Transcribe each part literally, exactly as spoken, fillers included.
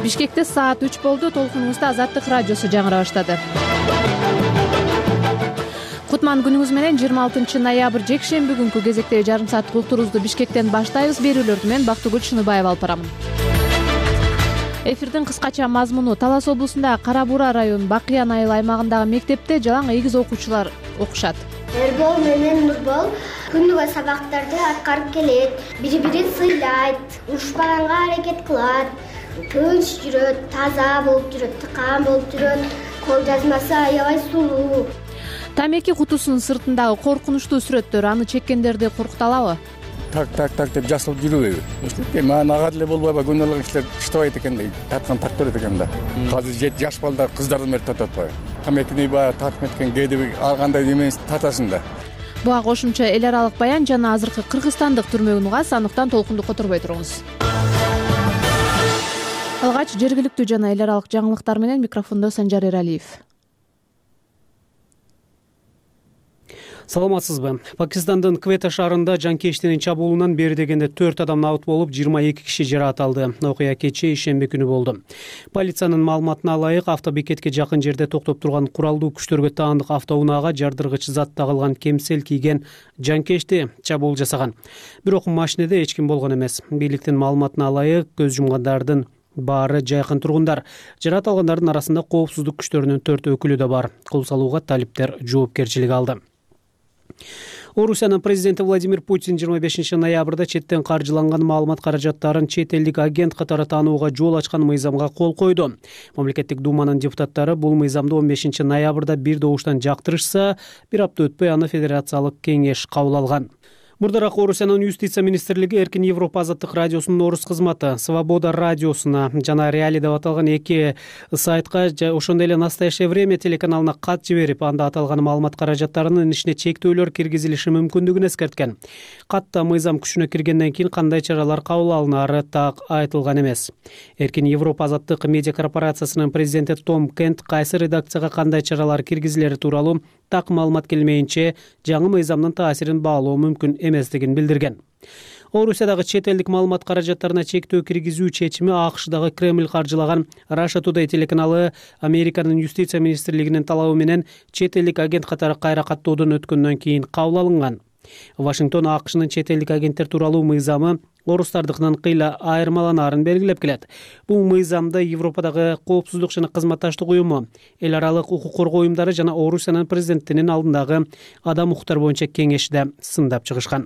Бишкекте саат үч болду. Толкунубузда Азаттык радиосу жаңыра баштады. Кутман күнүңүз менен жыйырма алтынчы ноябрь жекшемби күнкү кезектеги жарым сааттык ултурубузду Бишкектен баштайбыз. Берүүлөрдү мен Бактыгүл Шыныбаева алып барамын. Эфирдин кыскача мазмуну: Талас облусундагы Кара Буура районунун Бакыян айыл аймагындагы мектепте жалаң эгиз окуучулар окушат. Эрбол менен Нурбол күндүгө сабактарды аткарып келет, бири-бирин сыйлайт, урушпаганга аракет кылат, тынч жүрөт, таза болуп жүрөт, тыкаан болуп жүрөт, кол жазмасы аябай сулуу. Тамеки кутусунун сыртындагы коркунучтуу сүрөттөр аны чеккендерди коркуталабы? Так так так деп жасылып жүрөбү. Эми ага деле болбойбу, күнөөлүк иштер иштебайт экен да, таткан тартып берет экен да. Азыр жаш балдар кыздардын бери тартат атпайбы? Тамекини баягы тартып эткен кээде ар кандай немени тартасың да. Буга кошумча эл аралык баян жана азыркы кыргызстандык түрмөгүн угас, андыктан толкунду которбой туруңуз. Алгач жергиликтүү жана эл аралык жаңылыктар менен микрофондо Санжар Эралиев. Саламатсызбы? Пакистандын Квета шаарында жанкечтинин чабуулунан бери дегенде төрт адам набыт болуп, жыйырма эки киши жаракат алды. Окуя кечээ ишемби күнү болду. Полициянын маалыматына ылайык, автобекетке жакын жерде токтоп турган куралдуу күчтөргө таандык автоунаага жардыргыч зат тагылган кемсел кийген жанкечти чабуул жасаган. Бирок машинеде эч ким болгон эмес. Бийликтин маалыматына ылайык, көз жумгандардын баары жайкын тургундар. Жаракат алгандардын арасында коопсуздук күчтөрүнүн төрт өкүлү да бар. Кол салууга талиптер жоопкерчилик алды. Орусиянын президенти Владимир Путин жыйырма бешинчи ноябрда четтен каржыланган маалымат каражаттарын чет элдик агент катары таанууга жол ачкан мыйзамга кол койду. Мамлекеттик думанын депутаттары бул мыйзамды он бешинчи ноябрда бир добуштан жактырышса, бир апта өтпөй аны федерациялык кеңеш кабыл алган. Мурдараак Орусиянын юстиция министрлиги Эркин Европа азаттык радиосунун орус кызматы, Свобода радиосуна жана Реали деп аталган эки сайтка, ошондой эле Настоящее время телеканалына кат жиберип, анда аталган маалымат каражаттарынын ишине чектөөлөр киргизилиши мүмкүндүгүн эскерткен. Катта мыйзам күчүнө киргенден кийин кандай чаралар кабыл алынары так айтылган эмес. Эркин Европа азаттык медиа корпорациясынын президенти Том Кент кайсы редакцияга кандай чаралар киргизилери тууралуу так маалымат келмейинче жаңы мыйзамдын таасирин баалоо мүмкүн эместигин билдирген. Орусиядагы чет элдик маалымат каражаттарына чектөө киргизүү чечими АКШдагы Кремль каржылаган Russia Today телеканалы Американын юстиция министрлигинин талабы менен чет элдик агент катары кайра каттоодон өткөндөн кийин кабыл алынган. Вашингтон АКШнын чет элдик агенттер тууралуу мыйзамы орустардыкынан кыйла айырмаланаарын белгилеп келет. Бул мыйзамда Европадагы коопсуздук жана кызматташтык уюму, эл аралык укук коргоо уюмдары жана Орусиянын президентинин алдындагы адам укуктары боюнча кеңешде сындап чыгышкан.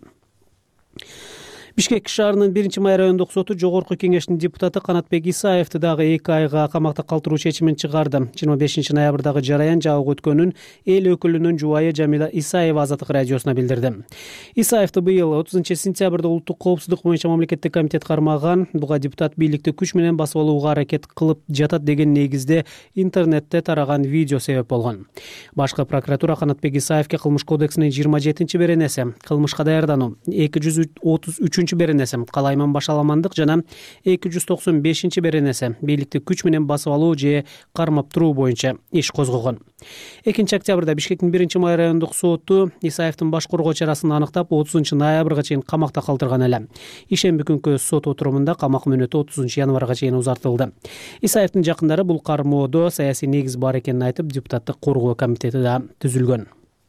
Бишкек шаарынын биринчи май райондук соту жогорку кеңештин депутаты Канатбек Исаевди дагы эки айга камакта калтыруу чечимин чыгарды. жыйырма бешинчи ноябрдагы жараян жабык өткөнүн эл өкүлүнүн жубайы Жамила Исаева Азаттык радиосуна билдирди. Исаевди быйыл отузунчу сентябрда улуттук коопсуздук боюнча мамлекеттик комитет кармаган. Буга депутат бийликти күч менен басып алууга аракет кылып жатат деген негизде интернетте тараган видео себеп болгон. Башкы прокуратура Канатбек Исаевге кылмыш кодексинин жыйырма жетинчи беренеси, кылмышка даярдануу, эки жүз отуз үчүнчү беренеси, калайман башаламандык жана эки жүз токсон бешинчи беренеси, бийликти күч менен басып алуу же кармап туруу боюнча иш козгогон. экинчи октябрда Бишкектин биринчи май райондук соту Исаевдин баш коргоо чарасын аныктап отузунчу ноябрга чейин камакта калтырган эле. Ишемби күнкү сот отурумунда камак мөөнөтү отузунчу январга чейин узартылды. Исаевдин жакындары бул кармоодо саясий негиз бар экенин айтып, депутаттык коргоо комитети да түзүлгөн.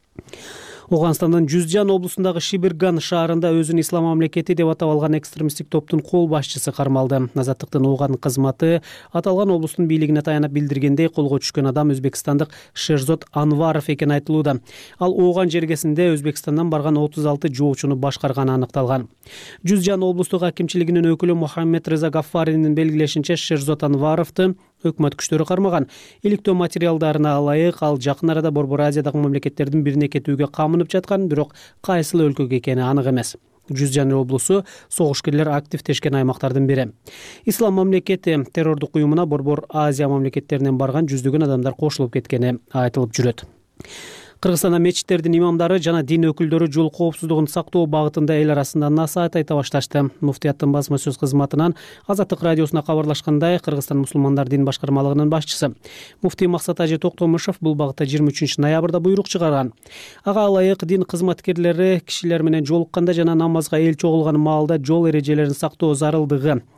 Оганстандын Жүзжан облусундагы Шибирган шаарында өзүн ислам мамлекети деп атап алган экстремисттик топтун кол башчысы кармалды. Азаттыктын Ооган кызматы аталган облустун бийлигине таянып билдиргендей, колго түшкөн адам өзбекстандык Шерзот Анваров экени айтылууда. Ал Ооган жергесинде Өзбекстандан барган отуз алты жоочуну башкарганы аныкталган. Жүзжан облустук акимчилигинин өкүлү Мухаммед Реза Гаффаринин белгилешинче, Шерзот Анваровду өкмөт күчтөрү кармаган. Иликтөө материалдарына ылайык, ал жакын арада Борбор Азиядагы мамлекеттердин бирине кетүүгө камынып жаткан, бирок кайсыл өлкөгө экени анык эмес. Жүзжан облусу согушкерлер активдешкен аймактардын бири. Ислам мамлекети террордук уюмуна Борбор Азия мамлекеттеринен барган жүздөгөн адамдар кошулуп кеткени айтылып жүрөт. Кыргызстанда мечиттердин имамдары жана дин өкүлдөрү жол коопсуздугун сактоо багытында эл арасында насаат айта башташты. Муфтияттын басма сөз кызматынан Азаттык радиосуна кабарлашкандай, Кыргызстан мусулмандар дин башкармалыгынын башчысы муфтий Максат Ажы Токтомушев бул багытта жыйырма үчүнчү ноябрда буйрук чыгарган. Ага ылайык дин кызматкерлери кишилер менен жолукканда жана намазга эл чогулган маалда жол эрежелерин сактоо зарылдыгы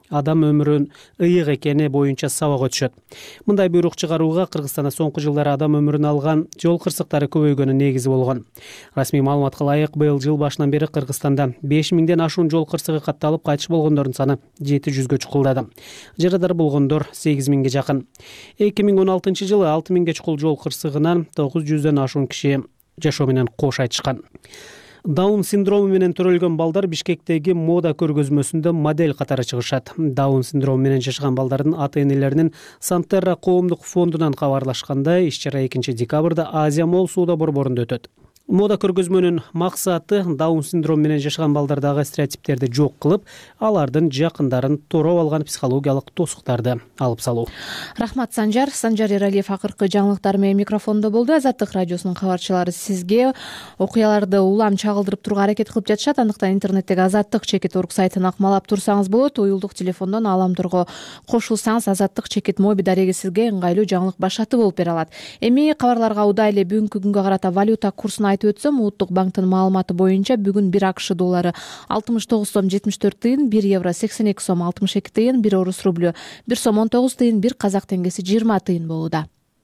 адам өмүрүн ыйык экени боюнча сабак өтүшөт. Мындай буйрук чыгарууга Кыргызстанда соңку жылдары адам өмүрүн алган жол кырсыктары көбөйгөнү негиз болгон. Расмий маалыматка ылайык, быйыл жыл башынан бери Кыргызстанда беш миңден ашуун жол кырсыгы катталып, кайтыш болгондордун саны жети жүзгө чукулдады. Жарадар болгондор сегиз миңге жакын. эки миң он алтынчы жылы алты миңге чукул жол кырсыгынан тогуз жүздөн ашуун киши жашоо менен кош айтышкан. Даун синдрому менен төрөлгөн балдар Бишкектеги мода көргөзмөсүндө модель катары чыгышат. Даун синдрому менен жашаган балдардын ата-энелеринин Сантерра коомдук фондунан кабарлашкандай, иш-чара экинчи декабрда Азия Молл сууда борборунда өтөт. Мода көргөзмөнүн максаты даун синдрому менен жашаган балдардагы стереотиптерди жок кылып, алардын жакындарын тороп алган психологиялык тосуктарды алып салуу. Рахмат, Санжар. Санжар Эралиев акыркы жаңылыктар менен микрофондо болду. Азаттык радиосунун кабарчылары сизге окуяларды улам чагылдырып турууга аракет кылып жатышат. Андыктан интернеттеги азаттык чекит орг сайтын акмалап турсаңыз болот. Уюлдук телефондон ааламдорго кошулсаңыз, азаттык чекит моби дареги сизге ыңгайлуу жаңылык башаты болуп бере алат. Эми кабарларга удай эле бүгүнкү күнгө карата валюта курсун айтып өтсөм, Улуттук банктын маалыматы боюнча бүгүн бир АКШ доллары алтымыш тогуз сом жетимиш төрт тыйын, бир евро сексен эки сом алтымыш эки тыйын, бир орус рублю бир сом он тогуз тыйын, бир казак теңгеси жыйырма тыйын болууда.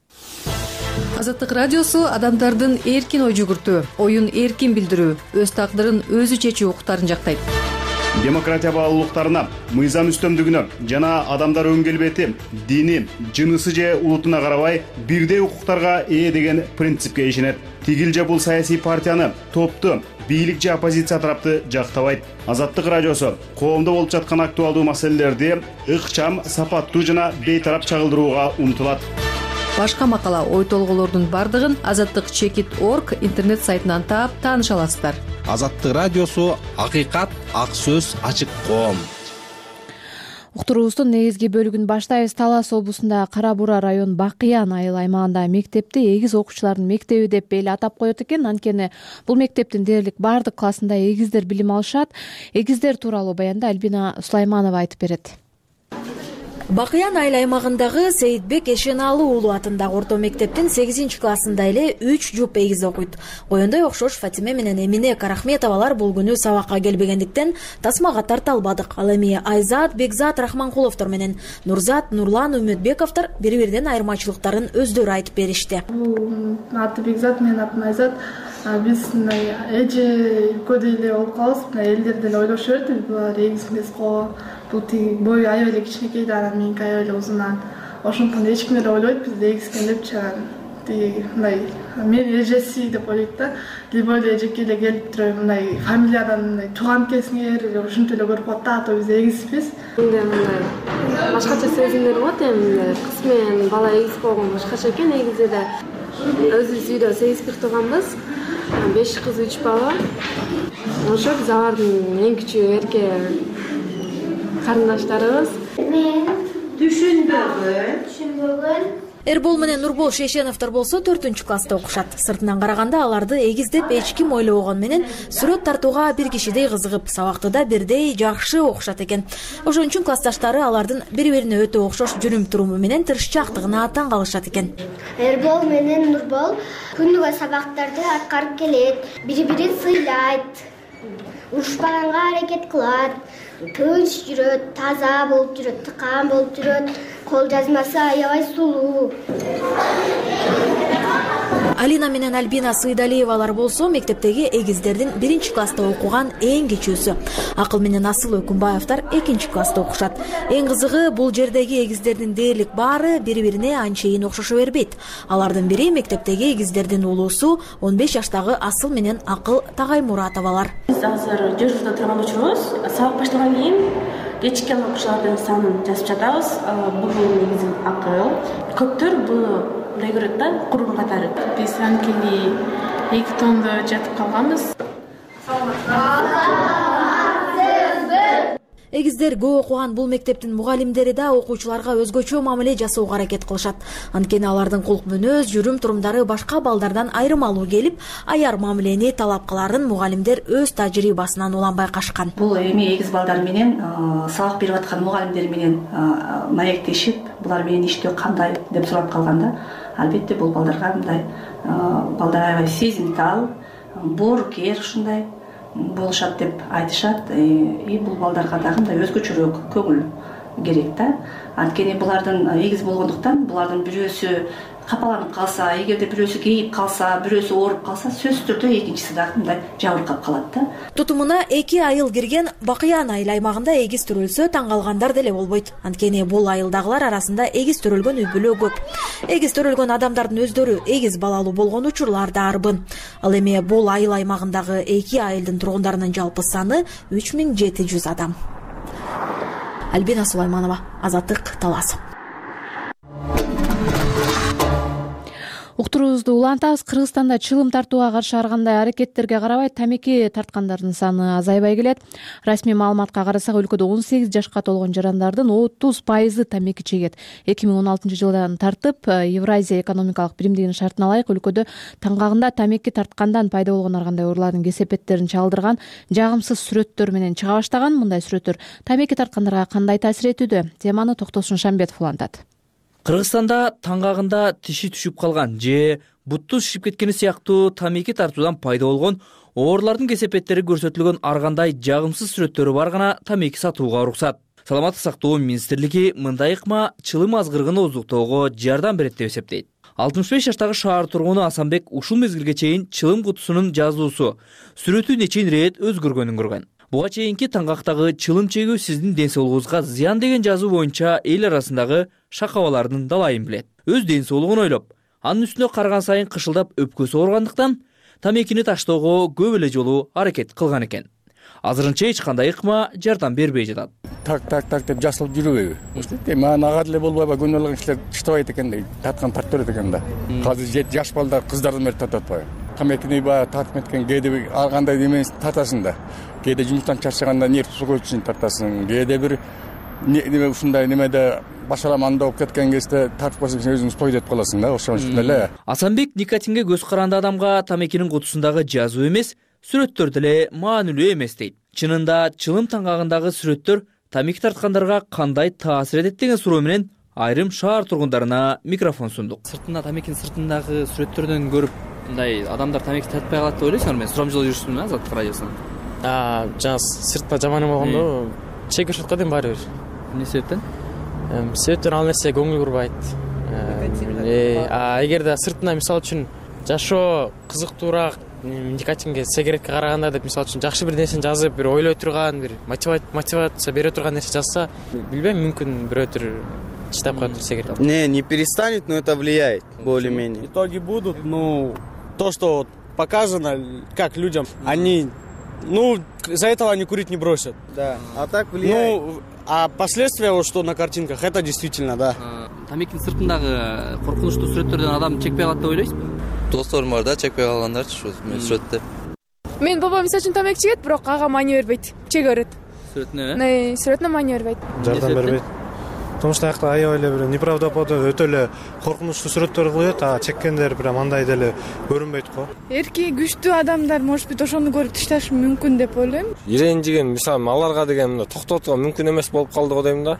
Азаттык радиосу адамдардын эркин ой жүгүртүү, оюн эркин билдирүү, өз тагдырын өзү чечүү укуктарын жактайт. Демократия баалуулуктарына, мыйзам үстөмдүгүнө жана адамдар өн келбети, дини, жынысы же улутуна карабай бирдей укуктарга ээ деген принципке ишенет. Тигил же бул саясий партияны, топту, бийлик же оппозиция тарапты жактабайт. Азаттык радиосу коомдо болуп жаткан актуалдуу маселелерди ыкчам, сапаттуу жана бейтарап чагылдырууга умтулат. Башка макала, ой толголордун бардыгын азаттык чекит орг интернет сайтынан таап тааныша аласыздар. Азаттык радиосу акыйкат, ак сөз, ачык коом. Уктуруубуздун негизги бөлүгүн баштайбыз. Талас облусунда Кара Бура район Бакыян айыл аймагында мектепти эгиз окуучулардын мектеби деп эле атап коет экен. Анткени бул мектептин дээрлик бардык классында эгиздер билим алышат. Эгиздер тууралуу баянда Альбина Сулайманова айтып берет. Бакыян айыл аймагындагы Сейитбек Эшеналуу уулу атындагы орто мектептин сегизинчи классында эле үч жуп эгиз окуйт. Оюндай окшош Фатиме менен Эмине Карахметовалар бул күнү сабакка келбегендиктен тасмага тарта албадык. Ал эми Айзат, Бекзат Рахманкуловдор менен Нурзат, Нурлан Үмүтбековдор бири-биринен айырмачылыктарын өздөрү айтып беришти. Аты Бекзат, менин атым Айзат. Биз эже көдөй эле болуп калабыз. Элдер деле ойлошу берет, булар эгиз эмес го. Бул тиги бою аябай эле кичинекей да, анан меники аябай эле узун. Ошондуктан эч ким эле ойлойт бизди эгиз экен депчи. Тиги мындай мен эжеси деп ойлойт да. Либо эле эжеке эле келип туруп мындай фамилиядан мындай тууган экенсиңер, ушинтип эле көрүп коет да, ата биз эгизбиз. Мындай мындай башкача сезимдер болот эми. Кыз менен бала эгиз болгон башкача экен. Эгиз эле өзүбүз үйдө сегиз кыз турганбыз. беш кыз, үч бала. Ошо биз алардын эң кичүү эрке карындаштарыбыз. Мен түшүнбөгөн, түшүнбөгөн Эрбол менен Нурбол Шешеновдор болсо төртүнчү класста окушат. Сыртынан караганда аларды эгиз деп эч ким ойлобогон менен сүрөт тартууга бир кишидей кызыгып, сабакты да бирдей жакшы окушат экен. Ошон үчүн классташтары алардын бири-бирине өтө окшош жүрүм туруму менен тырышчаактыгына таң калышат экен. Эрбол менен Нурбол күндүгө сабактарды аткарып келет, бири-бирин сыйлайт, урушпаганга аракет кылат, тынч жүрөт, таза болуп жүрөт, тыкаан болуп жүрөт, кол жазмасы аябай сулуу. Алина менен Альбина Сыйдалиевалар болсо мектептеги эгиздердин биринчи класста окуган эң кичүүсү. Акыл менен Асыл Өкүнбаевдер экинчи класста окушат. Эң кызыгы бул жердеги эгиздердин дээрлик баары бири-бирине анчейин окшошо бербейт. Алардын бири мектептеги эгиздердин улуусу он беш жаштагы Асыл менен Акыл Тагаймуратовалар. Биз азыр жүрүштө турган учурубуз. Сабак башталган кийин кечиккен окуучулардын санын жазып жатабыз. Буга негизи Акыл. Көптөр буну мындай көрөт да, курбун катары. Биз анткени эки томдо жатып калганбыз. Эгиздер көп окуган бул мектептин мугалимдери да окуучуларга өзгөчө мамиле жасоого аракет кылышат. Анткени алардын кулк мүнөз, жүрүм турумдары башка балдардан айырмалуу келип, аяр мамилени талап кыларын мугалимдер өз тажрыйбасынан уланбай кашкан. Бул эми эгиз балдар менен сабак берип аткан мугалимдер менен маектешип, булар менен иштөө кандай деп сурап калганда, албетте бул балдарга мындай балдар аябай сезимтал, боорукер ушундай болушат деп айтышат. И бул балдарга дагы мындай өзгөчөрөөк көңүл керек да. Анткени булардын эгиз болгондуктан булардын бирөөсү капаланып калса, эгерде бирөөсү кейип калса, бирөөсү ооруп калса, сөзсүз түрдө экинчиси дагы мындай жабыркап калат да. Тутумуна эки айыл кирген Бакыян айыл аймагында эгиз төрөлсө таң калгандар деле болбойт. Анткени бул айылдагылар арасында эгиз төрөлгөн үй бүлө көп. Эгиз төрөлгөн адамдардын өздөрү эгиз балалуу болгон учурлар да арбын. Ал эми бул айыл аймагындагы эки айылдын тургундарынын жалпы саны үч миң жети жүз адам. Альбина Сулайманова, Азаттык, Талас. Уктуруубузду улантабыз. Кыргызстанда чылым тартууга каршы ар кандай аракеттерге карабай тамеки тарткандардын саны азайбай келет. Расмий маалыматка карасак, өлкөдө он сегиз жашка толгон жарандардын отуз пайызы тамеки чегет. эки миң он алтынчы жылдан тартып, Евразия экономикалык биримдигинин шартына ылайык өлкөдө таңгагында тамеки тарткандан пайда болгон ар кандай оорулардын кесепеттерин чалдырган жагымсыз сүрөттөр менен чыга баштаган. Мындай сүрөттөр тамеки тарткандарга кандай таасир этүүдө? Теманы Токтосун Шамбетов улантат. Кыргызстанда таңгагында тиши түшүп калган же бутту шишип кеткени сыяктуу тамеки тартуудан пайда болгон оорулардын кесепеттери көрсөтүлгөн ар кандай жагымсыз сүрөттөрү бар гана тамеки сатууга уруксат. Саламаттык сактоо министрлиги мындай ыкма чылым азгырыгын оздуктоого жардам берет деп эсептейт. алтымыш беш жаштагы шаар тургуну Асанбек ушул мезгилге чейин чылым кутусунун жазуусу, сүрөтү нече ирет өзгөргөнүн көргөн. Буга чейинки таңгактагы чылым чегүү сиздин ден соолугуңузга зыян деген жазуу боюнча эл арасындагы шакабалардын далайын билет. Өз ден соолугун ойлоп, анын үстүнө карган сайын кышылдап өпкөсү ооругандыктан тамекини таштоого көп эле жолу аракет кылган экен. Азырынча эч кандай ыкма жардам бербей жатат. Так так так деп жасылып жүрбөйбү? Эми ага деле болбойбу, күнөөлүк иштер иштебайт экен дейт. Тарткан тартып берет экен да. Азыр жет жаш балдар, кыздардын бери тартып атпайбы? Тамекини баягы тартып кеткен кээде ар кандай немени тартасың да. Кээде жумуштан чарчаганда нерв сукуу үчүн тартасың. Кээде бир неме ушундай немеде башаламанда болуп кеткен кезде тартып койсоң өзүң спой деп каласың да, ошон үчүн эле. Асанбек никотинге көз каранды адамга тамекинин кутусундагы жазуу эмес, сүрөттөр деле маанилүү эмес дейт. Чынында чылым таңгагындагы сүрөттөр тамеки тарткандарга кандай таасир этет деген суроо менен айрым шаар тургундарына микрофон сундук. Сыртында тамекинин сыртындагы сүрөттөрдөн көрүп, мындай адамдар тамеки тартпай калат деп ойлойсуңарбы? Мен сурамжылоо жүрүшмүн Азаттык радиосунан. А, жана сыртта жаман болгондо чек өшөт го дейм баары бир. Эмне себептен? Себептен ал нерсе көңүл бурбайт. А эгерде сыртына мисалы үчүн жашоо кызыктуураак, никотинге, сигаретке караганда деп мисалы үчүн жакшы бир нерсени жазып, бир ойлой турган, бир мотивация бере турган нерсе жазса, билбейм, мүмкүн бирөөтүр чыдап калат сигарет. Не, не перестанет, но это влияет более-менее. Итоги будут, ну, то, что показано, как людям, они, ну, из-за этого они курить не бросят. Да, а так влияет. Ну, а последствия, вот что на картинках, это действительно, да. Тамекинин сыртындагы коркунучтуу сүрөттөрдөн адам чекпей калат деп ойлойсузбу? Досторум бар да, чекпей калгандар сүрөттө. Мен бабам мисалы үчүн тамеки чегет, бирок ага маани бербейт, чеге берет. Сүрөтүнө, э? Сүрөтүнө маани бербейт. Жардам бербейт. Потому что аякта аябай эле бир неправдоподобно өтө эле коркунучтуу сүрөттөр коет, а чеккендер прям андай деле көрүнбөйт го. Эрки күчтүү адамдар может быть ошону көрүп ташташы мүмкүн деп ойлойм. Иренжиген, мисалы, аларга деген токтотууга мүмкүн эмес болуп калды го дейм да.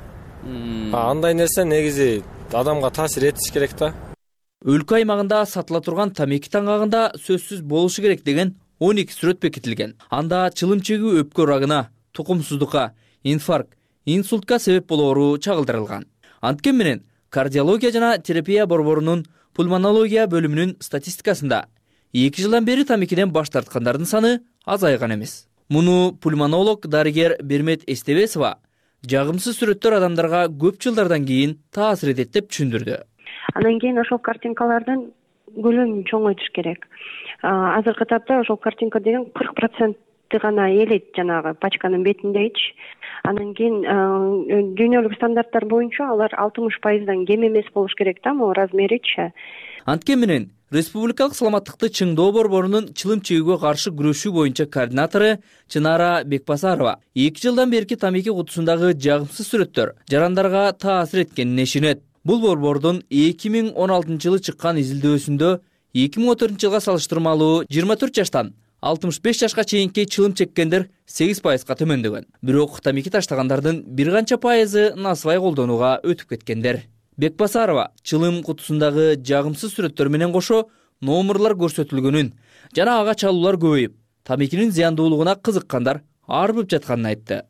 Андай нерсе негизи адамга таасир этиш керек да. Өлкө аймагында сатыла турган тамеки таңгагында сөзсүз болушу керек деген он эки сүрөт бекитилген. Анда чылым чегүү өпкө рагына, тукумсуздукка, инфаркт, инсультка себеп болоору чагылдырылган. Анткени менен кардиология жана терапия борборунун пульмонология бөлүмүнүн статистикасында эки жылдан бери тамекиден баш тарткандардын саны азайган эмес. Муну пульмонолог дарыгер Бермет Эстебесова жагымсыз сүрөттөр адамдарга көп жылдардан кийин таасир этет деп түшүндүрдү. Анан кийин ошол картинкалардын көлөмүн чоңойтуш керек. Азыркы тапта ошол картинка деген кырк процентти гана элейт жанагы пачканын бетиндейчи. Анан кийин дүйнөлүк стандарттар боюнча алар алтымыш пайыздан кем эмес болуш керек да, могу размеричи. Анткени менен Республикалык саламаттыкты чыңдоо борборунун чылым чегүүгө каршы күрөшүү боюнча координатору Чынара Бекбасарова эки жылдан берки тамеки кутусундагы жагымсыз сүрөттөр жарандарга таасир эткенин ишенет. Бул борбордун эки миң он алтынчы жылы чыккан изилдөөсүндө эки миң он төртүнчү жылга салыштырмалуу жыйырма төрт жаштан алтымыш беш жашка чейинки чылым чеккендер сегиз пайызга төмөндөгөн. Бирок тамеки таштагандардын бир канча пайызы насыбай колдонууга өтүп кеткендер. Бекбасарова чылым кутусундагы жагымсыз сүрөттөр менен кошо номерлар көрсөтүлгөнүн жана ага чалуулар көбөйүп, тамекинин зыяндуулугуна кызыккандар арбып жатканын айтты.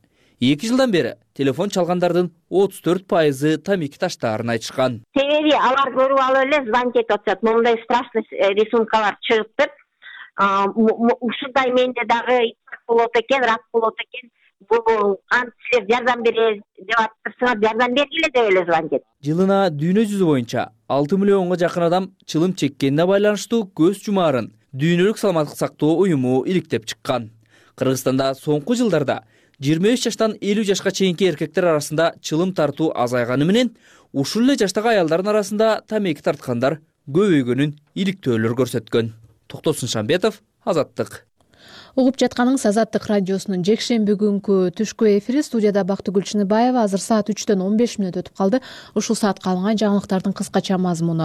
эки жылдан бери телефон чалгандардын отуз төрт пайызы тамеки таштаарын айтышкан. Себеби алар көрүп алып эле звонить этип атышат. Мондай страшный рисункалар чыгыптыр. Ушундай менде дагы болот экен, рак болот экен. Бул кантип силер жардам беребиз деп атышсаңар, жардам бергиле деп эле звонить этип. Жылына дүйнө жүзү боюнча алты миллионго жакын адам чылым чеккенине байланыштуу көз жумаарын Дүйнөлүк саламаттык сактоо уюму иликтеп чыккан. Кыргызстанда соңку жылдарда жыйырма үч жаштан элүү жашка чейинки эркектер арасында чылым тартуу азайганы менен, ушул эле жаштагы аялдардын арасында тамеки тарткандар көбөйгөнүн иликтөөлөр көрсөткөн. Токтосун Шамбетов, Азаттык. Угуп жатканыңыз Азаттык радиосунун жекшемби күнкү түшкү эфири. Студияда Бактыгүл Чыныбаева. Азыр саат үчтөн он беш мүнөт өтүп калды. Ушул саатка алынган жаңылыктардын кыскача мазмуну.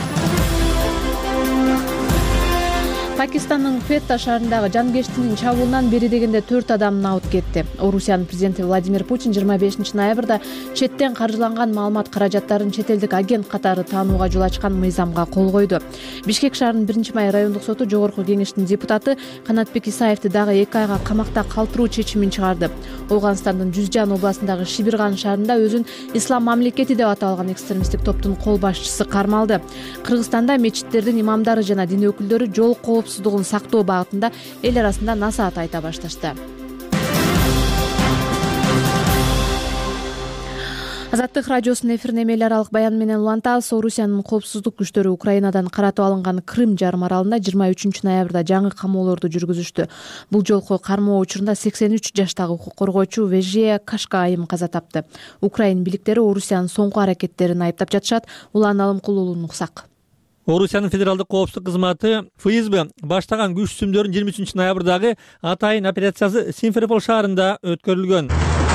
Пакистандын Фетта шаарындагы жанкештинин чабуулунан бери дегенде төрт адам наут кетти. Орусиянын президенти Владимир Путин жыйырма бешинчи ноябрда четтен каржыланган маалымат каражаттарын чет элдик агент катары таанууга жол ачкан мыйзамга кол койду. Бишкек шаарынын биринчи май райондук соту жогорку кеңештин депутаты Канатбек Исаевди дагы эки айга камакта калтыруу чечимин чыгарды. Ооганстандын Жүзжан областындагы Шибирган шаарында өзүн ислам мамлекети деп аталган экстремисттик топтун кол башчысы кармалды. Кыргызстанда мечиттердин имамдары жана дин өкүлдөрү жол коопсуздугун сактоо багытында эл арасында насаат айта башташты. Азаттык радиосунун эфирине эл аралык баян менен улантабыз. Орусиянын коопсуздук күчтөрү Украинадан каратып алынган Крым жарым аралында жыйырма үчүнчү ноябрда жаңы камоолорду жүргүзүштү. Бул жолку кармоо учурунда сексен үч жаштагы укук коргоочу Вежия Кашка айым каза тапты. Украин бийликтери Орусиянын соңку аракеттерин айыптап жатышат. Улан Алымкулуулун уксак. Орусиянын федералдык коопсуздук кызматы эф эс бэ баштаган күч түзүмдөрүнүн жыйырма үчүнчү ноябрдагы атайын операциясы Симферополь шаарында өткөрүлгөн.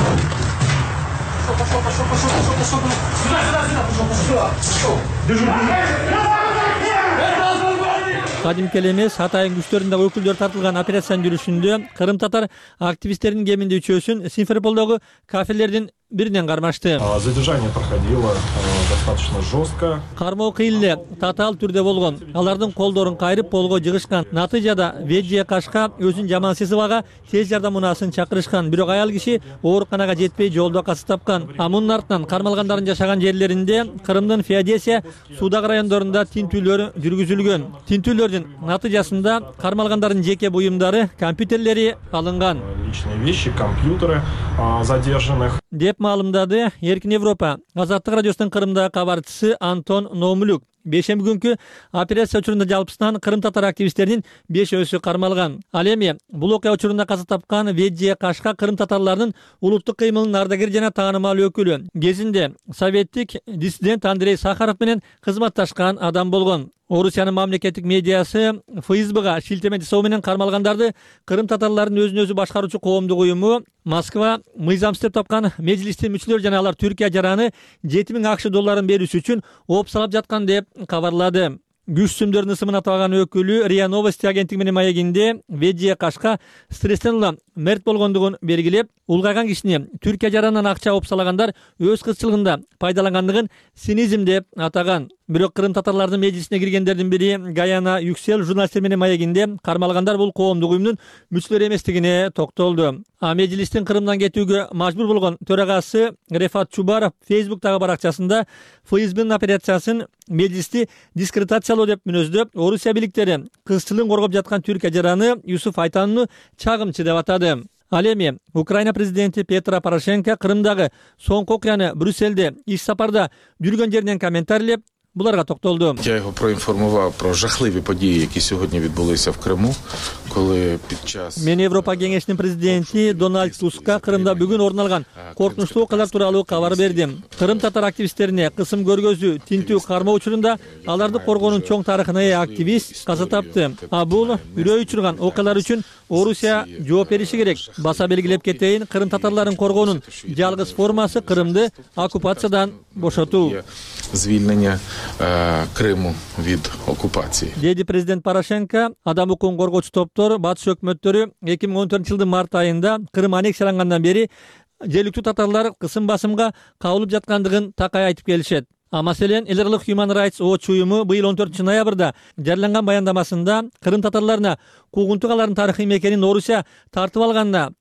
Кадимки эле эмес, атайын күчтөрүндө өкүлдөр тартылган операциянын жүрүшүндө кырым татар активисттеринин кеминде үчөөсүн Симферопольдогу кафелердин биринен кармашты. Задержание проходило достаточно жестко. Кармоо кыйылы татаал түрдө болгон. Алардын колдорун кайрып полго жыгышкан. Натыйжада Вежия Кашка өзүн жаман сезип ага тез жардам унаасын чакырышкан. Бирок аял киши ооруканага жетпей жолдо каза тапкан. А мунун артынан кармалгандардын жашаган жерлеринде Крымдын Феодосия, Судак райондорунда тинтүүлөр жүргүзүлгөн. Тинтүүлөрдүн натыйжасында кармалгандардын жеке буюмдары, компьютерлери алынган. Личные вещи, компьютеры задержанных. Деп маалымдады Эркин Европа. Азаттык радиосунун Кырымдагы кабарчысы Антон Номулюк. Бешемби күнкү операция учурунда жалпысынан кырым татар активисттеринин беш өсү кармалган. Ал эми бул окуя учурунда каза тапкан Вежия Кашка кырым татарларынын улуттук кыймылынын ардагери жана таанымал өкүлү. Кезинде советтик диссидент Андрей Сахаров менен кызматташкан адам болгон. Орусиянын мамлекеттик медиасы эф эс бэга шилтеме жасоо менен кармалгандарды кырым татарларынын өзүн өзү башкаруучу коомдук уюму Москва мыйзамсыз деп тапкан межлистин мүчөлөрү жана алар Түркия жараны жети миң акш долларын берүүсү үчүн оопсалап жаткан деп кабарлады. Күч түзүмдөрүнүн ысымын атаган өкүлү РИА Новости агенттиги менен маегинде Вежия Кашка стресстен улам мерт болгондугун белгилеп, улгайган кишини Түркия жаранынан акча оопсалагандар өз кызчылыгында пайдалангандыгын синизм деп атаган. Бирок кырым татарлардын межлисине киргендердин бири Гаяна Юксел журналисттер менен маегинде кармалгандар бул коомдук уюмдун мүчөлөрү эместигине токтолду. А межлистин Кырымдан кетүүгө мажбур болгон төрагасы Рефат Чубаров Фейсбуктагы баракчасында эф эс бэнин операциясын межлисти дискредитациялоо деп мүнөздөп, Орусия бийликтери кызчылыгын коргоп жаткан Түркия жараны Юсуф Айтанууну чагымчы деп атады. Ал эми Украина президенти Петро Порошенко Кырымдагы соңку окуяны Брюссельде иш сапарда жүргөн жеринен комментарийлеп, буларга токтолду. Я його проінформував про жахливі події, які сьогодні відбулися в Криму, коли під час Мен Европа кеңешинин президенти Дональд Туска Кырымда бүгүн орун алган коркунучтуу окуялар тууралуу кабар бердим. Кырым татар активисттерине кысым көргөзүү, тинтүү кармоо учурунда аларды коргоонун чоң тарыхына ээ активист каза тапты. А бул үрөй учурган окуялар үчүн Орусия жооп бериши керек. Баса белгилеп кетейин, кырым татарларын коргоонун жалгыз формасы Кырымды оккупациядан бошотуу. Звільнення е, Криму від окупації. Деди президент Порошенко адам укугун коргоочу топтор, батыш өкмөттөрү эки миң он төртүнчү жылдын март айында Кырым аннексиялангандан бери жергиликтүү татарлар кысым басымга кабылып жаткандыгын такай айтып келишет. А маселен эл аралык Human Rights Watch уюму быйыл он төртүнчү ноябрда жарыяланган баяндамасында кырым татарларына куугунтук алардын тарыхый мекенин Орусия тартып алганына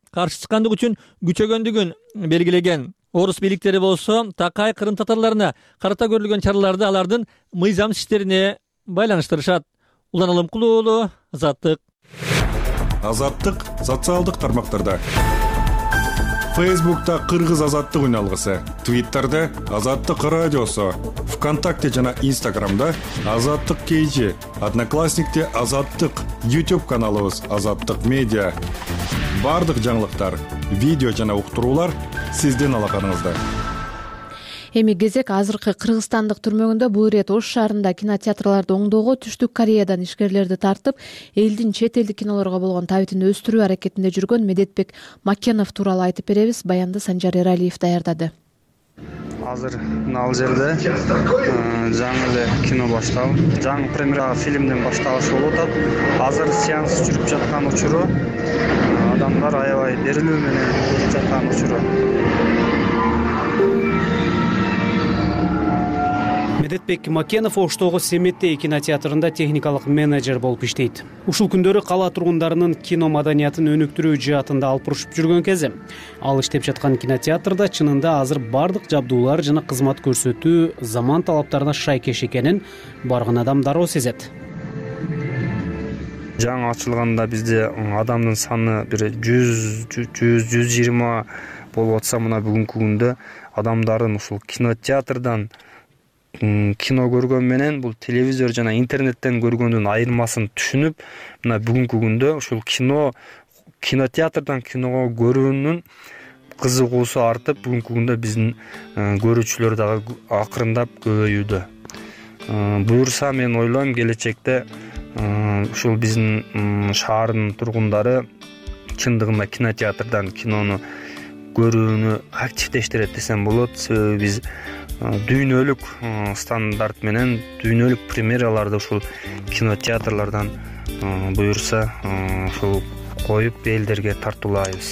каршы чыккандык үчүн күчөгөндүгүн белгилеген. Орус бийликтери болсо Такай кырым татарларына карата көрүлгөн чараларды алардын мыйзамсыз иштерине байланыштырышат. Улан Алымкулуу уулу, Азаттык. Азаттык социалдык тармактарда. Фейсбукта Кыргыз Азаттык үналгысы, Твиттерде Азаттык радиосу, ВКонтакте жана Инстаграмда Азаттык кейжи, Одноклассникте Азаттык, YouTube каналыбыз Азаттык медиа. Бардык жаңылыктар, видео жана уктуруулар сиздин алаканыңызда. Эми кезек азыркы кыргызстандык түрмөгүндө бул ирет Ош шаарында кинотеатрларды оңдоого Түштүк Кореядан ишкерлерди тартып, элдин чет элдик кинолорго болгон табитин өстүрүү аракетинде жүргөн Медетбек Макенов тууралуу айтып беребиз. Баянды Санжар Эралиев даярдады. Азыр мына жерде жаңы эле кино башталып, жаңы премьера фильмдин башталышы болуп атат. Азыр сеанс жүрүп жаткан учуру адамдар аябай берилүү менен көрүп жаткан учуру. Медетбек Макенов Оштогу Семеттей кинотеатрында техникалык менеджер болуп иштейт. Ушул күндөрү кала тургундарынын кино маданиятын өнүктүрүү жаатында алпурушуп жүргөн кези. Ал иштеп жаткан кинотеатрда чынында азыр бардык жабдуулар жана кызмат көрсөтүү заман талаптарына шайкеш экенин барган адам дароо сезет. Жаңы ачылганда бизде адамдын саны бир жүз жүз жыйырма болуп атса, мына бүгүнкү күндө адамдардын ушул кинотеатрдан кино көргөн менен бул телевизор жана интернеттен көргөндүн айырмасын түшүнүп, мына бүгүнкү күндө ушул кино кинотеатрдан киного көрүүнүн кызыгуусу артып, бүгүнкү күндө биздин көрүүчүлөр дагы акырындап көбөйүүдө. Буюрса, мен ойлойм, келечекте ушул биздин шаардын тургундары чындыгында кинотеатрдан кинону көрүүнү активдештирет десем болот. Себеби биз дүйнөлүк стандарт менен дүйнөлүк премьераларды ушул кинотеатрлардан буюрса ушул коюп элдерге тартуулайбыз.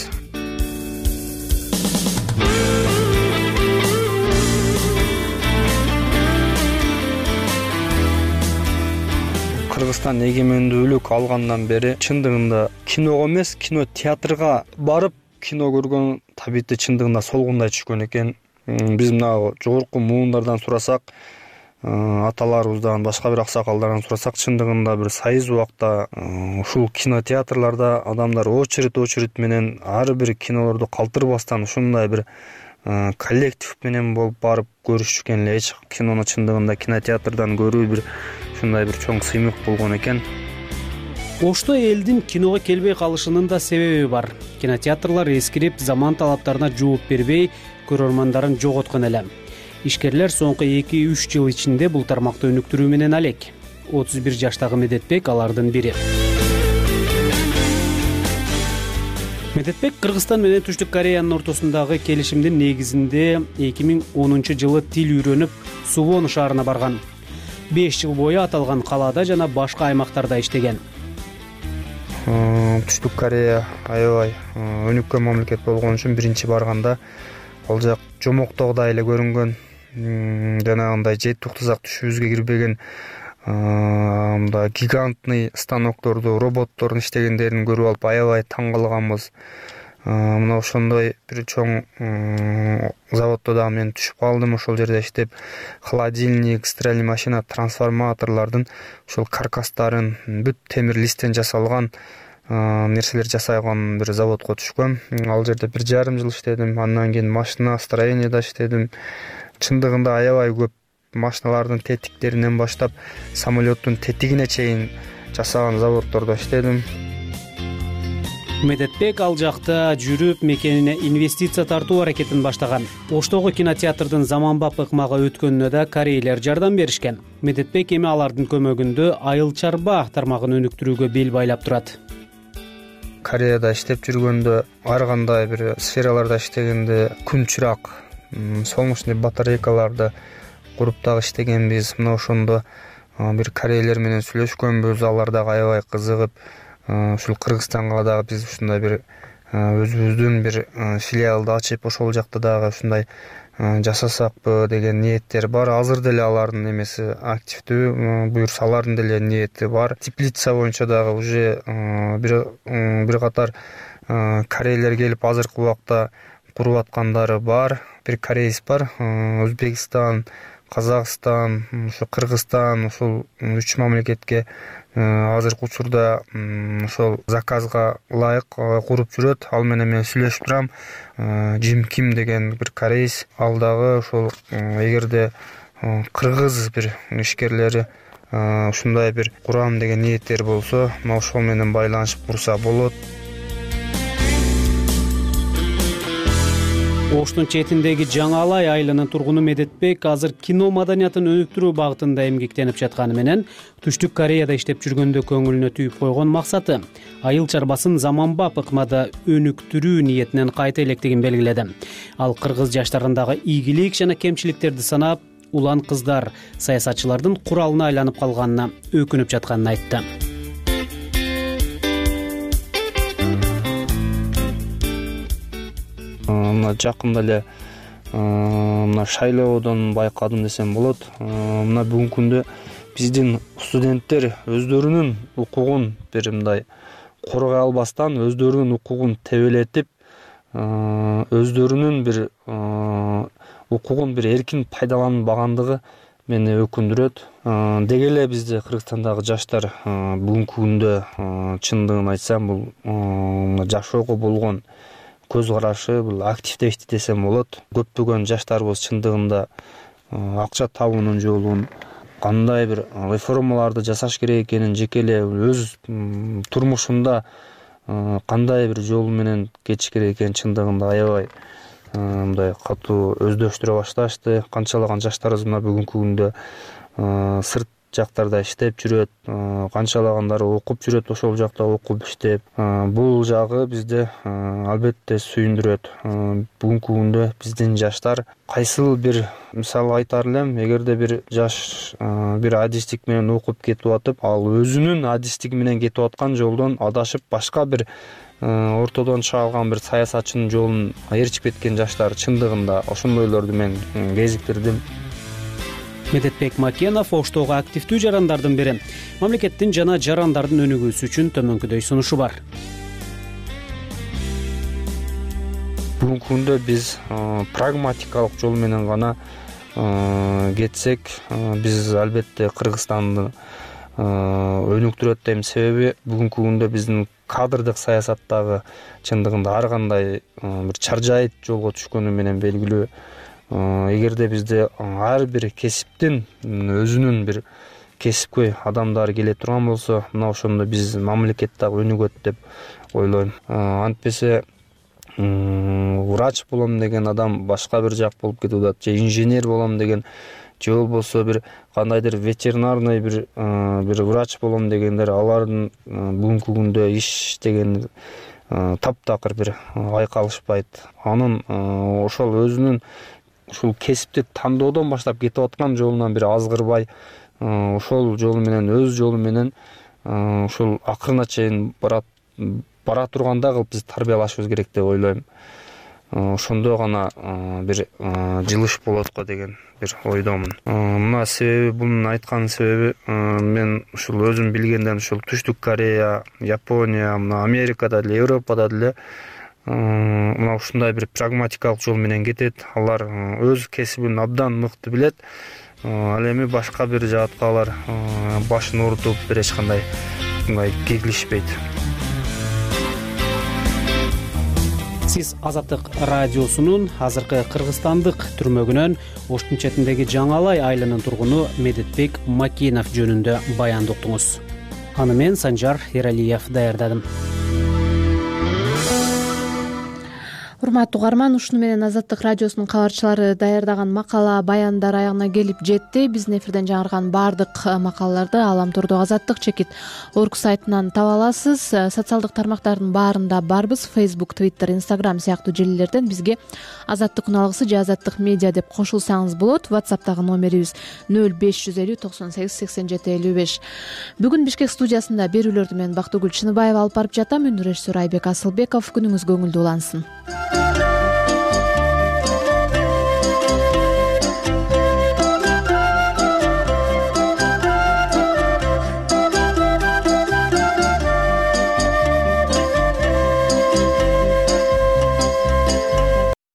Кыргызстан эгемендүүлүк алгандан бери чындыгында киного эмес, кинотеатрга барып кино көргөн табити чындыгында солгундай түшкөн экен. Биз мына жогорку муундардан сурасак, аталарыбыздан, башка бир аксакалдардан сурасак, чындыгында бир сайыз убакта ушул кинотеатрларда адамдар очередь очередь менен ар бир кинолорду калтырбастан ушундай бир коллектив менен болуп барып көрүшкөн эле. Эч кинону чындыгында кинотеатрдан көрүү бир ушундай бир чоң сыймык болгон экен. Ошто элдин киного келбей калышынын да себеби бар. Кинотеатрлар эскирип, заман талаптарына жооп бербей, көрөрмандарын жоготкон эле. Ишкерлер соңку эки үч жыл ичинде бул тармакты өнүктүрүү менен алек. отуз бир жаштагы Медетбек алардын бири. Медетбек Кыргызстан менен Түштүк Кореянын ортосундагы келишимдин негизинде эки миң онунчу жылы тил үйрөнүп, Сувон шаарына барган. беш жыл бою аталган калаада жана башка аймактарда иштеген. Түштүк Корея аябай өнүккөн мамлекет болгон үчүн биринчи барганда ал жак жомоктогудай эле көрүнгөн, жанагындай жети уктузак түшүбүзгө кирбеген мындай гигантный станокторду, роботтордун иштегендерин көрүп алып аябай таң калганбыз. Мына ошондой бир чоң заводдо дагы мен түшүп калдым. Ошол жерде иштеп, холодильник, стиральный машина, трансформаторлордун ошол каркастарын бүт темир листтен жасалган нерселер жасайган бир заводко түшкөм. Ал жерде бир жарым жыл иштедим. Андан кийин машина строениеда иштедим. Чындыгында аябай көп машиналардын тетиктеринен баштап самолеттун тетигине чейин жасаган заводдордо иштедим. Медетбек ал жакта жүрүп мекенине инвестиция тартуу аракетин баштаган. Оштогу кинотеатрдын заманбап ыкмага өткөнүнө да корейлер жардам беришкен. Медетбек эми алардын көмөгүндө айыл чарба тармагын өнүктүрүүгө бел байлап турат. Кореяда иштеп жүргөндө, ар кандай бир сфераларда иштегенде күн чырак, солнечный батарейкаларды куруп дагы иштегенбиз. Мына ошондо бир корейлер менен сүйлөшкөнбүз, алар дагы аябай кызыгып, ушул Кыргызстанга дагы биз ушундай бир өзүбүздүн бир филиалды ачып, ошол жакта дагы ушундай жасасакпы деген ниеттер бар. Азыр деле алардын эмеси активдүү, буюрса алардын деле ниети бар. Теплица боюнча дагы уже бир бир катар корейлер келип азыркы убакта куруп аткандары бар. Бир кореец бар, Өзбекстан, Казакстан, ошо Кыргызстан, ошол үч мамлекетке азыркы учурда ошол заказга ылайык куруп жүрөт. Ал менен мен сүйлөшүп турам. Джим Ким деген бир кореец, ал дагы ошол эгерде кыргыз бир ишкерлери ушундай бир курам деген ниеттер болсо, мына ошол менен байланышып курса болот. Оштун четиндеги Жаңы Алай айылынын тургуну Медетбек азыр кино маданиятын өнүктүрүү багытында эмгектенип жатканы менен Түштүк Кореяда иштеп жүргөндө көңүлүнө түйүп койгон максаты айыл чарбасын заманбап ыкмада өнүктүрүү ниетинен кайта электигин белгиледи. Ал кыргыз жаштарындагы ийгилик жана кемчиликтерди санап, улан кыздар саясатчылардын куралына айланып калганына өкүнүп жатканын айтты. Мына жакында эле мына шайлоодон байкадым десем болот. Мына бүгүнкү күндө биздин студенттер өздөрүнүн укугун бир мындай коргой албастан, өздөрүнүн укугун тебелетип, өздөрүнүн бир укугун бир эркин пайдаланбагандыгы мени өкүндүрөт. Деги эле бизде Кыргызстандагы жаштар бүгүнкү күндө чындыгын айтсам, бул жашоого болгон көз карашы бул активдешти десем болот. Көптөгөн жаштарыбыз чындыгында акча табуунун жолун, кандай бир реформаларды жасаш керек экенин, жеке эле өз турмушунда кандай бир жол менен кетиш керек экенин чындыгында аябай мындай катуу өздөштүрө башташты. Канчалаган жаштарыбыз мына бүгүнкү күндө сырт жактарда иштеп жүрөт, канчалагандары окуп жүрөт, ошол жакта окуп иштеп. Бул жагы бизде албетте сүйүндүрөт. Бүгүнкү күндө биздин жаштар кайсыл бир мисал айтар элем, эгерде бир жаш бир адистик менен окуп кетип атып, ал өзүнүн адистиги менен кетип аткан жолдон адашып, башка бир ортодон чыгалган бир саясатчынын жолун ээрчип кеткен жаштар чындыгында ошондойлорду мен кезиктирдим. Медетбек Макенов Оштогу активдүү жарандардын бири. Мамлекеттин жана жарандардын өнүгүүсү үчүн төмөнкүдөй сунушу бар. Бүгүнкү күндө биз прагматикалык жол менен гана кетсек, биз албетте Кыргызстанды өнүктүрөт дейм. Себеби бүгүнкү күндө биздин кадрдык саясаттагы чындыгында ар кандай бир чаржайыт жолго түшкөнү менен белгилүү. Эгерде бизде ар бир кесиптин өзүнүн бир кесипкөй адамдары келе турган болсо, мына ошондо биз мамлекет дагы өнүгөт деп ойлойм. Антпесе врач болом деген адам башка бир жак болуп кетип атат, же инженер болом деген, же болбосо бир кандайдыр ветеринарный бир бир врач болом дегендер, алардын бүгүнкү күндө иш деген таптакыр бир айкалышпайт. Анын ошол өзүнүн ушул кесиптик тандоодон баштап кетип аткан жолунан бир азгырбай, ошол жолу менен, өз жолу менен ушул акырына чейин бара бара тургандай кылып биз тарбиялашыбыз керек деп ойлойм. Ошондо гана бир жылыш болот го деген бир ойдомун. Мына себеби, бунун айткан себеби, мен ушул өзүм билгенден ушул Түштүк Корея, Япония, мына Америкада деле, Европада деле мына ушундай бир прагматикалык жол менен кетет. Алар өз кесибин абдан мыкты билет. Ал эми башка бир жаатка алар башын урутуп бир эч кандай мындай кегилишпейт. Сиз Азаттык радиосунун азыркы кыргызстандык түрмөгүнөн Оштун четиндеги Жаңы Алай айылынын тургуну Медетбек Макенов жөнүндө баянды уктуңуз. Аны мен Санжар Эралиев даярдадым. Урматтуу угарман, ушуну менен Азаттык радиосунун кабарчылары даярдаган макала баяндар аягына келип жетти. Биздин эфирден жаңырган баардык макалаларды Алам Турдук Азаттык чекит орг сайтынан таба аласыз. Социалдык тармактардын баарында барбыз. Facebook, Twitter, Instagram сыяктуу желилерден бизге Азаттык уналгысы же Азаттык медиа деп кошулсаңыз болот. WhatsApp'тагы номерибиз нөл беш жүз элүү токсон сегиз сексен жети элүү беш. Бүгүн Бишкек студиясында берүүлөрдү мен Бактыгүл Чыныбаева алып барып жатам. Үн режиссер Айбек Асылбеков. Күнүңүз көңүлдүү улансын.